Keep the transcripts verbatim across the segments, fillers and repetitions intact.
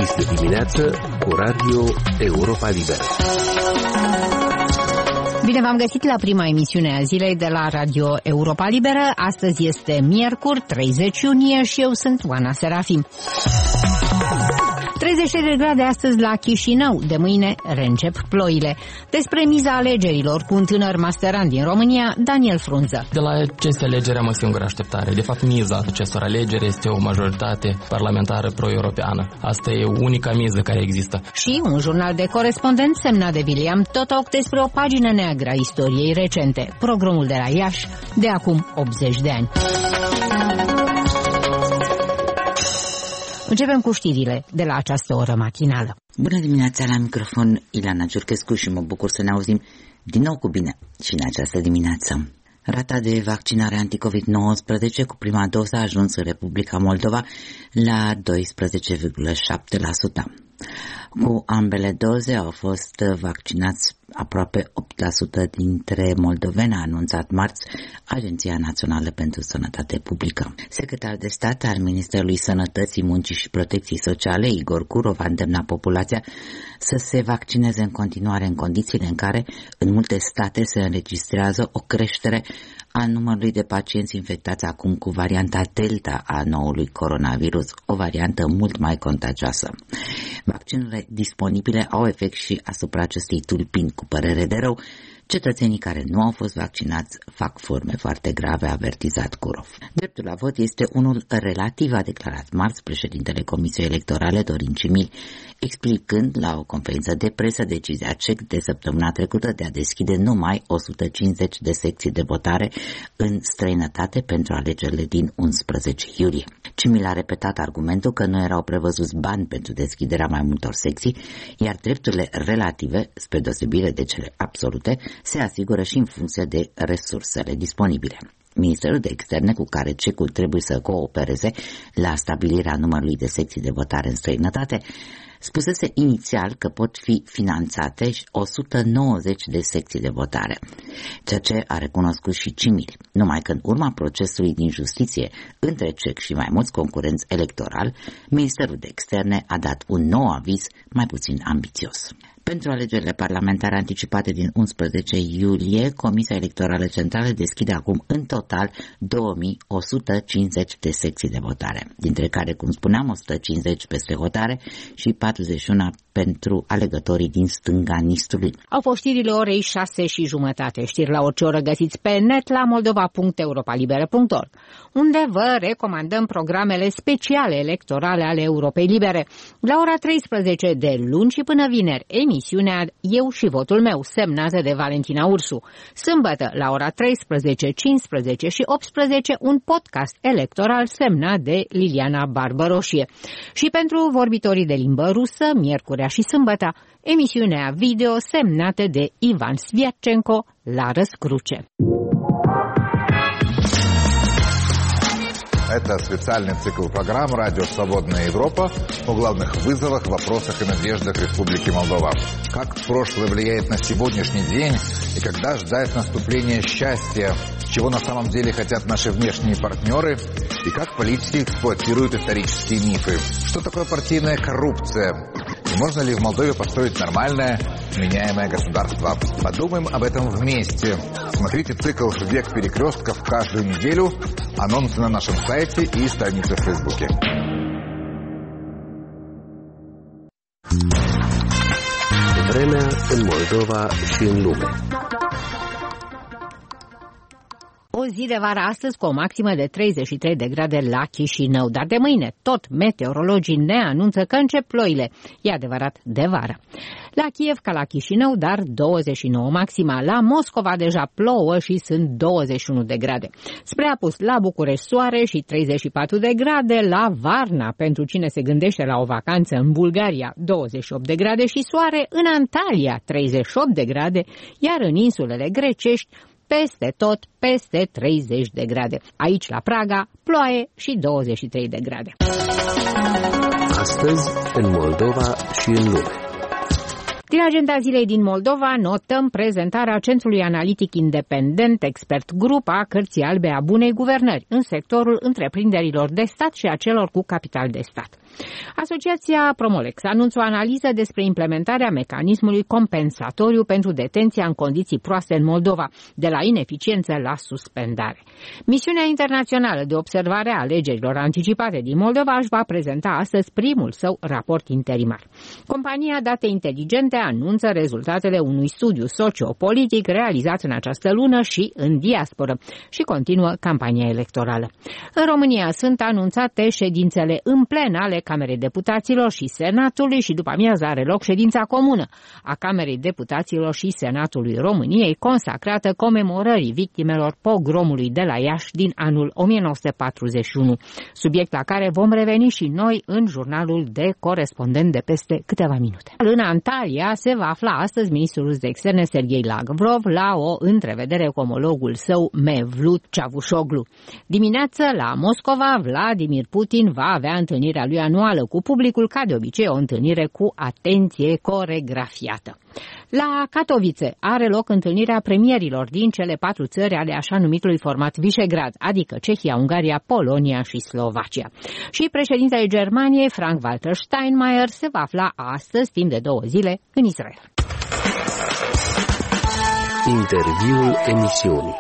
Este dimineață cu Radio Europa Liberă. Bine v-am găsit la prima emisiune a zilei de la Radio Europa Liberă. Astăzi este miercuri, treizeci iunie și eu sunt Oana Serafim. treizeci de grade astăzi la Chișinău, de mâine reîncep ploile. Despre miza alegerilor cu un tânăr masterand din România, Daniel Frunză. De la aceste alegeri am o singură așteptare. De fapt, miza acestor alegeri este o majoritate parlamentară pro-europeană. Asta e unica miză care există. Și un jurnal de corespondent semnat de William Totoc despre o pagină neagră a istoriei recente, pogromul de la Iași, de acum optzeci de ani. Începem cu știrile de la această oră matinală. Bună dimineața, la microfon Ilana Giurchescu și mă bucur să ne auzim din nou cu bine și în această dimineață. Rata de vaccinare anticovid nouăsprezece cu prima doză a ajuns în Republica Moldova la doisprezece virgulă șapte la sută. Cu ambele doze au fost vaccinați aproape opt la sută dintre moldoveni, a anunțat marți Agenția Națională pentru Sănătate Publică. Secretarul de stat al Ministerului Sănătății, Muncii și Protecției Sociale, Igor Gurov, a îndemnat populația să se vaccineze în continuare în condițiile în care în multe state se înregistrează o creștere a numărului de pacienți infectați acum cu varianta Delta a noului coronavirus, o variantă mult mai contagioasă. Vaccinurile disponibile au efect și asupra acestei tulpini, cu părere de rău. Cetățenii care nu au fost vaccinați fac forme foarte grave, a avertizat Gurov. Dreptul la vot este unul relativ, a declarat marți președintele Comisiei Electorale, Dorin Cimil, explicând la o conferință de presă decizia C E C de săptămâna trecută de a deschide numai o sută cincizeci de secții de votare în străinătate pentru alegerile din unsprezece iulie. Cimil a repetat argumentul că nu erau prevăzuți bani pentru deschiderea mai multor secții, iar drepturile relative, spre deosebire de cele absolute, se asigură și în funcție de resursele disponibile. Ministerul de Externe, cu care C E C-ul trebuie să coopereze la stabilirea numărului de secții de votare în străinătate, spusese inițial că pot fi finanțate o sută nouăzeci de secții de votare, ceea ce a recunoscut și Cimil, numai că în urma procesului din justiție între C E C și mai mulți concurenți electorali, Ministerul de Externe a dat un nou aviz mai puțin ambițios. Pentru alegerile parlamentare anticipate din unsprezece iulie, Comisia Electorală Centrală deschide acum în total două mii o sută cincizeci de secții de votare, dintre care, cum spuneam, o sută cincizeci peste hotare și patruzeci și unu pentru alegătorii din stânga Nistului. Au fost știrile orei șase și jumătate. Știri la orice oră găsiți pe net la moldova punct europa liberă punct org, unde vă recomandăm programele speciale electorale ale Europei Libere. La ora treisprezece de luni și până vineri, emisiunea Eu și votul meu, semnată de Valentina Ursu. Sâmbătă, la ora treisprezece, cincisprezece și optsprezece, un podcast electoral semnat de Liliana Barbăroșie. Și pentru vorbitorii de limbă rusă, miercurea și sâmbătă, emisiunea video semnată de Ivan Sviatchenko, La Răscruce. Это специальный цикл программ «Радио Свободная Европа» о главных вызовах, вопросах и надеждах Республики Молдова. Как прошлое влияет на сегодняшний день и когда ждать наступления счастья, чего на самом деле хотят наши внешние партнеры и как политики эксплуатируют исторические мифы. Что такое партийная коррупция? И можно ли в Молдове построить нормальное, меняемое государство? Подумаем об этом вместе. Смотрите цикл «Век перекрестков» каждую неделю. Анонсы на нашем сайте и странице в Фейсбуке. Vremea în Moldova și în lume. O zi de vară astăzi cu o maximă de treizeci și trei de grade la Chișinău, dar de mâine tot meteorologii ne anunță că încep ploile. E adevărat, de vară. La Kiev ca la Chișinău, dar douăzeci și nouă maxima. La Moscova deja plouă și sunt douăzeci și unu de grade. Spre apus la București soare și treizeci și patru de grade. La Varna, pentru cine se gândește la o vacanță în Bulgaria, douăzeci și opt de grade și soare. În Antalya, treizeci și opt de grade, iar în insulele grecești, peste tot, peste treizeci de grade. Aici, la Praga, ploaie și douăzeci și trei de grade. Astăzi, în Moldova și în lume. Din agenda zilei din Moldova notăm prezentarea Centrului Analitic Independent Expert Group a Cărții Albe a Bunei Guvernări în sectorul întreprinderilor de stat și a celor cu capital de stat. Asociația Promolex anunță o analiză despre implementarea mecanismului compensatoriu pentru detenția în condiții proaste în Moldova, de la ineficiență la suspendare. Misiunea internațională de observare a alegerilor anticipate din Moldova își va prezenta astăzi primul său raport interimar. Compania Date Inteligente anunță rezultatele unui studiu sociopolitic realizat în această lună și în diasporă și continuă campania electorală. În România sunt anunțate ședințele în plen ale Camerei Deputaților și Senatului și după amiază are loc ședința comună a Camerei Deputaților și Senatului României, consacrată comemorării victimelor pogromului de la Iași din anul o mie nouă sute patruzeci și unu, subiect la care vom reveni și noi în jurnalul de corespondent de peste câteva minute. În Antalya se va afla astăzi ministrul de externe Serghei Lavrov la o întrevedere cu omologul său Mevlut Cavusoglu. Dimineață la Moscova, Vladimir Putin va avea întâlnirea lui anuală cu publicul, ca de obicei o întâlnire cu atenție coregrafiată. La Katowice are loc întâlnirea premierilor din cele patru țări ale așa numitului format Visegrad, adică Cehia, Ungaria, Polonia și Slovacia. Și președintele Germaniei, Frank-Walter Steinmeier, se va afla astăzi, timp de două zile, în Israel. Interviul emisiunii.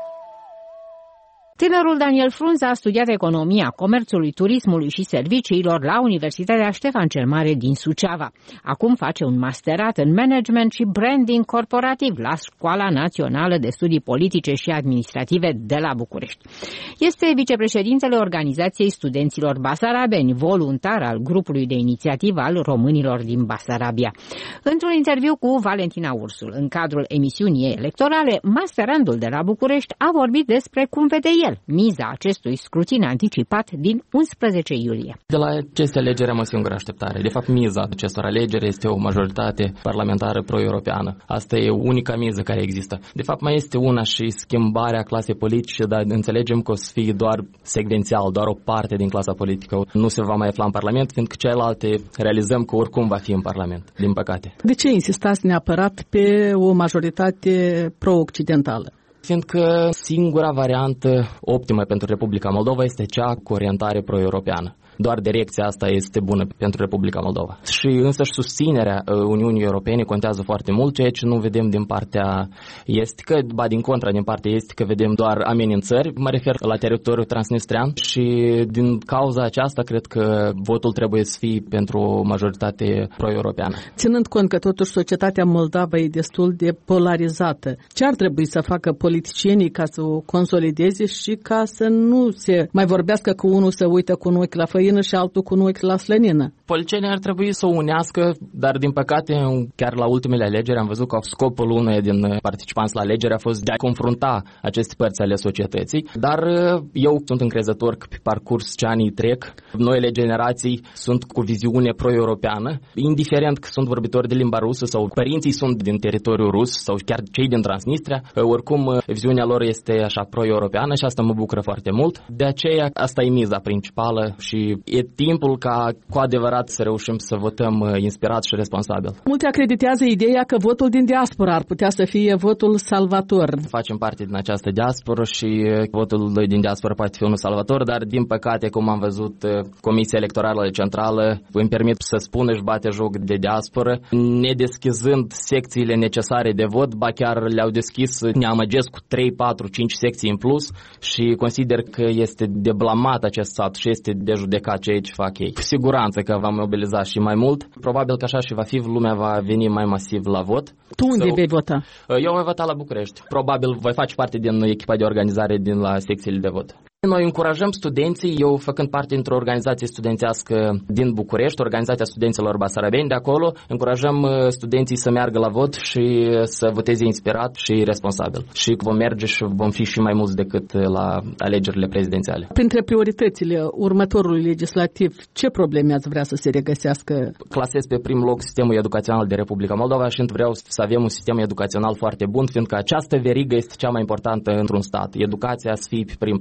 Tânărul Daniel Frunza a studiat economia comerțului, turismului și serviciilor la Universitatea Ștefan cel Mare din Suceava. Acum face un masterat în management și branding corporativ la Școala Națională de Studii Politice și Administrative de la București. Este vicepreședintele Organizației Studenților Basarabeni, voluntar al grupului de inițiativă al românilor din Basarabia. Într-un interviu cu Valentina Ursul, în cadrul emisiunii electorale, masterandul de la București a vorbit despre cum vede el miza acestui scrutin anticipat din unsprezece iulie. De la aceste alegeri am o singură așteptare. De fapt, miza acestor alegeri este o majoritate parlamentară pro-europeană. Asta e unica miză care există. De fapt, mai este una și schimbarea clasei politice, dar înțelegem că o să fie doar secvențial, doar o parte din clasa politică. Nu se va mai afla în Parlament, fiindcă celelalte realizăm că oricum va fi în Parlament, din păcate. De ce insistați neapărat pe o majoritate pro-occidentală? Fiindcă singura variantă optimă pentru Republica Moldova este cea cu orientare pro-europeană. Doar direcția asta este bună pentru Republica Moldova. Și însăși susținerea Uniunii Europene contează foarte mult, ceea ce nu vedem din partea estică, ba din contra, din partea estică vedem doar amenințări, mă refer la teritoriul transnistrean și din cauza aceasta cred că votul trebuie să fie pentru o majoritate pro-europeană. Ținând cont că totuși societatea moldavă e destul de polarizată, ce ar trebui să facă politicienii ca să o consolideze și ca să nu se mai vorbească cu unul să uită cu un ochi la făină și altul cu un ochi la slănină? Politicienii ar trebui să o unească, dar din păcate chiar la ultimele alegeri am văzut că scopul unuia din participanți la alegeri a fost de a confrunta aceste părți ale societății, dar eu sunt încrezător că pe parcurs ce anii trec, noile generații sunt cu viziune pro-europeană, indiferent că sunt vorbitori de limba rusă sau părinții sunt din teritoriul rus sau chiar cei din Transnistria, oricum viziunea lor este așa pro-europeană și asta mă bucură foarte mult. De aceea asta e miza principală și e timpul ca cu adevărat să reușim să votăm inspirat și responsabil. Mulți acreditează ideea că votul din diaspora ar putea să fie votul salvator. Facem parte din această diasporă și votul din diaspora poate fi unul salvator, dar din păcate, cum am văzut, Comisia Electorală Centrală îmi permit să spun își bate joc de diasporă, nedeschizând secțiile necesare de vot, ba chiar le-au deschis, ne amăgesc cu trei, patru, cinci secții în plus și consider că este de blamat acest sat și este de judecat ceea ce fac ei. Cu siguranță că va mobiliza și mai mult. Probabil că așa și va fi, lumea va veni mai masiv la vot. Tu unde so, vei vota? Eu voi vota la București. Probabil voi face parte din echipa de organizare din la secțiile de vot. Noi încurajăm studenții, eu făcând parte dintr-o organizație studențească din București, Organizația Studenților Basarabeni de acolo, încurajăm studenții să meargă la vot și să voteze inspirat și responsabil. Și vom merge și vom fi și mai mulți decât la alegerile prezidențiale. Printre prioritățile următorului legislativ, ce probleme ați vrea să se regăsească? Clasez pe prim loc sistemul educațional de Republica Moldova și vreau să avem un sistem educațional foarte bun, fiindcă această verigă este cea mai importantă într-un stat. Educația să fie pe prim plan și după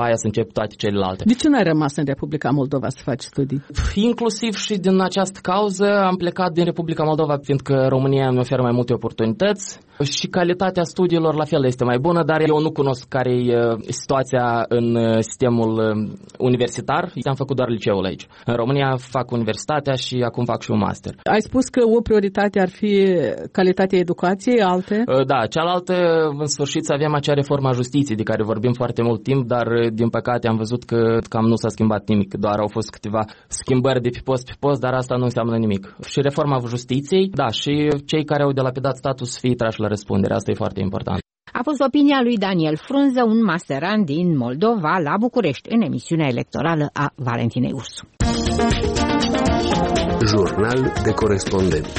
aia să încep toate celelalte. De ce n-ai rămas în Republica Moldova să faci studii? Inclusiv și din această cauză am plecat din Republica Moldova, fiindcă România îmi oferă mai multe oportunități și calitatea studiilor la fel este mai bună, dar eu nu cunosc care e situația în sistemul universitar. Am făcut doar liceul aici. În România fac universitatea și acum fac și un master. Ai spus că o prioritate ar fi calitatea educației, alte? Da, cealaltă, în sfârșit, să avem acea reformă a justiției de care vorbim foarte mult timp, dar din păcate am văzut că cam nu s-a schimbat nimic, doar au fost câteva schimbări de pe post pe post, dar asta nu înseamnă nimic. Și reforma justiției, da, și cei care au delapidat status să fie trași la răspundere, asta e foarte important. A fost opinia lui Daniel Frunză, un masterand din Moldova, la București, în emisiunea electorală a Valentinei Ursu. Jurnal de corespondent.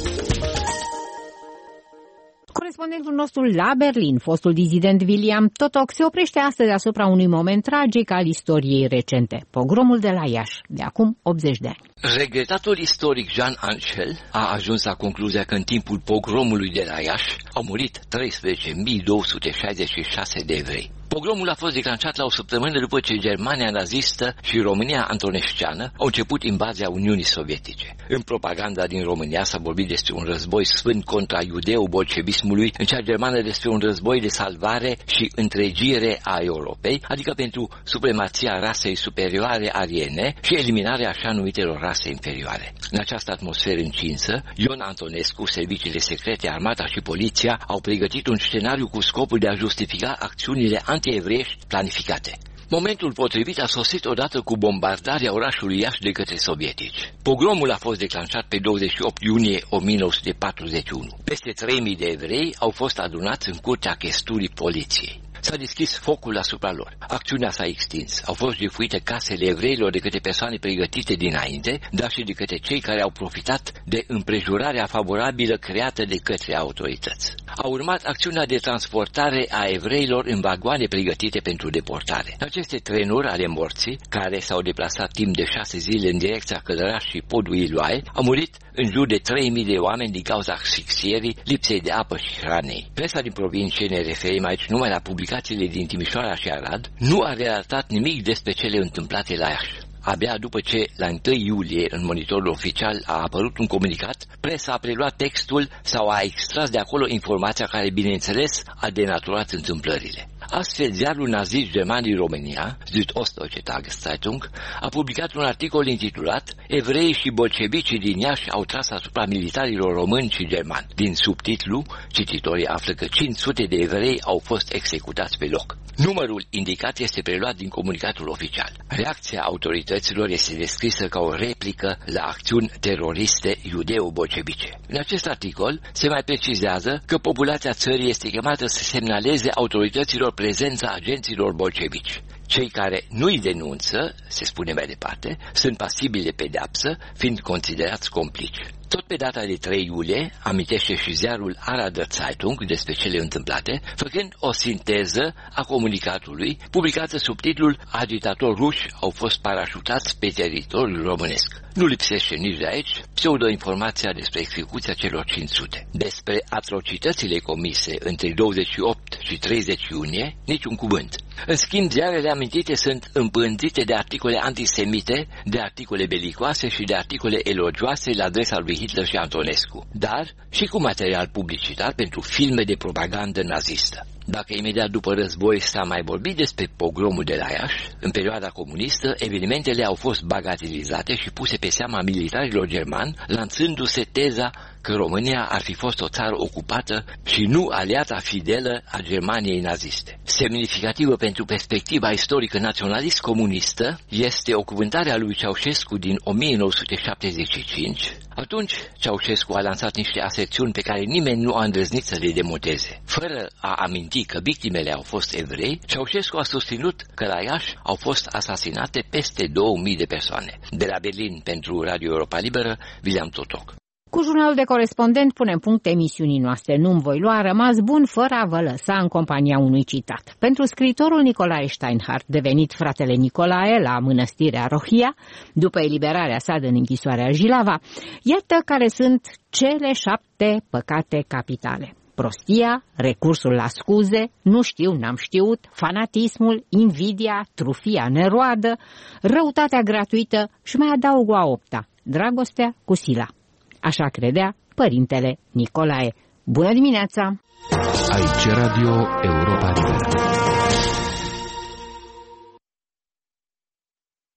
Corespondentul nostru la Berlin, fostul dizident William Totok, se oprește astăzi asupra unui moment tragic al istoriei recente, pogromul de la Iași, de acum optzeci de ani. Regretatul istoric Jean Anchel a ajuns la concluzia că în timpul pogromului de la Iași au murit treisprezece mii două sute șaizeci și șase de evrei. Pogromul a fost declanșat la o săptămână după ce Germania nazistă și România antonesceană au început invazia Uniunii Sovietice. În propaganda din România s-a vorbit despre un război sfânt contra iudeo-bolșevismului, în cea germană despre un război de salvare și întregire a Europei, adică pentru supremația rasei superioare ariene și eliminarea așa numitelor rase inferioare. În această atmosferă încinsă, Ion Antonescu, serviciile secrete, armata și poliția au pregătit un scenariu cu scopul de a justifica acțiunile anti-evreiești planificate. Momentul potrivit a sosit odată cu bombardarea orașului Iași de către sovietici. Pogromul a fost declanșat pe douăzeci și opt iunie o mie nouă sute patruzeci și unu. Peste trei mii de evrei au fost adunați în curtea chesturii poliției. S-a deschis focul asupra lor. Acțiunea s-a extins. Au fost jefuite casele evreilor de către persoane pregătite dinainte, dar și de către cei care au profitat de împrejurarea favorabilă creată de către autorități. A urmat acțiunea de transportare a evreilor în vagoane pregătite pentru deportare. Aceste trenuri ale morții, care s-au deplasat timp de șase zile în direcția Călăraș și Podul Iloae, au murit în jur de trei mii de oameni din cauza asfixierii, lipsei de apă și hranei. Presa din provincie, ne referim aici numai la publicațiile din Timișoara și Arad, nu a relatat nimic despre cele întâmplate la Iași. Abia după ce, la întâi iulie, în monitorul oficial a apărut un comunicat, presa a preluat textul sau a extras de acolo informația care, bineînțeles, a denaturat întâmplările. Astfel, ziarul nazist german din România, Süddostdeutsche Tageszeitung, a publicat un articol intitulat "Evreii și bolșevicii din Iași au tras asupra militarilor români și germani". Din subtitlu, cititorii află că cinci sute de evrei au fost executați pe loc. Numărul indicat este preluat din comunicatul oficial. Reacția autorităților este descrisă ca o replică la acțiuni teroriste iudeo-bolșevice. În acest articol se mai precizează că populația țării este chemată să semnaleze autorităților prezența agenților bolșevici. Cei care nu-i denunță, se spune mai departe, sunt pasibili de pedeapsă, fiind considerați complici. Tot pe data de trei iulie, amintește și ziarul Arader Zeitung despre cele întâmplate, făcând o sinteză a comunicatului, publicată sub titlul "Agitatori ruși au fost parașutați pe teritoriul românesc". Nu lipsește nici de aici pseudo-informația despre execuția celor cinci sute. Despre atrocitățile comise între douăzeci și opt și treizeci iunie, niciun cuvânt. În schimb, ziarele amintite sunt împânzite de articole antisemite, de articole belicoase și de articole elogioase la adresa lui Hitler și Antonescu, dar și cu material publicitar pentru filme de propagandă nazistă. Dacă imediat după război s-a mai vorbit despre pogromul de la Iași, în perioada comunistă, evenimentele au fost bagatelizate și puse pe seama militarilor germani, lansându-se teza că România ar fi fost o țară ocupată și nu aliata fidelă a Germaniei naziste. Semnificativă pentru perspectiva istorică naționalist-comunistă este o cuvântare a lui Ceaușescu din o mie nouă sute șaptezeci și cinci. Atunci, Ceaușescu a lansat niște aserțiuni pe care nimeni nu a îndrăznit să le demonteze. Fără a aminti că victimele au fost evrei, Ceaușescu a susținut că la Iași au fost asasinate peste două mii de persoane. De la Berlin, pentru Radio Europa Liberă, William Totok. Cu jurnalul de corespondent punem punct emisiunii noastre. Nu-mi voi lua, rămas bun fără a vă lăsa în compania unui citat. Pentru scriitorul Nicolae Steinhardt, devenit fratele Nicolae la mănăstirea Rohia, după eliberarea sa din închisoarea Jilava, iată care sunt cele șapte păcate capitale: prostia, recursul la scuze, nu știu, n-am știut, fanatismul, invidia, trufia neroadă, răutatea gratuită și mai adaug o a opta, dragostea cu sila. Așa credea părintele Nicolae. Bună dimineața! Aici Radio Europa Liberă.